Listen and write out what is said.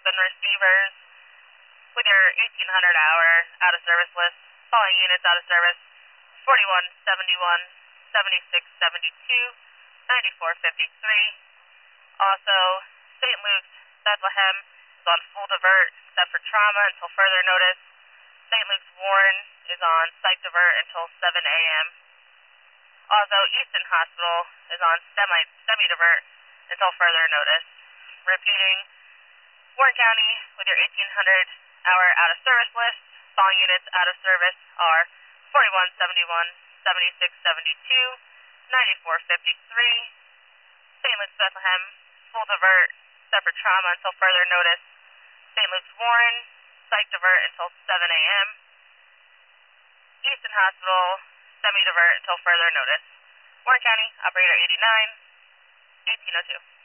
and receivers with your 1800-hour out-of-service list. Following units out of service: 41, 71, 76, 72, 94, 53. Also, St. Luke's Bethlehem is on full divert except for trauma until further notice. St. Luke's Warren is on psych divert until 7 a.m. Also, Easton Hospital is on semi-divert until further notice. Repeating, Warren County with your 1800-hour out-of-service list. Following units out of service are 41, 71, 76, 72, 94, 53. St. Luke's Bethlehem, full divert, separate trauma until further notice. St. Luke's Warren, psych divert until 7 a.m. Easton Hospital, semi-divert until further notice. Warren County, operator 89, 1802.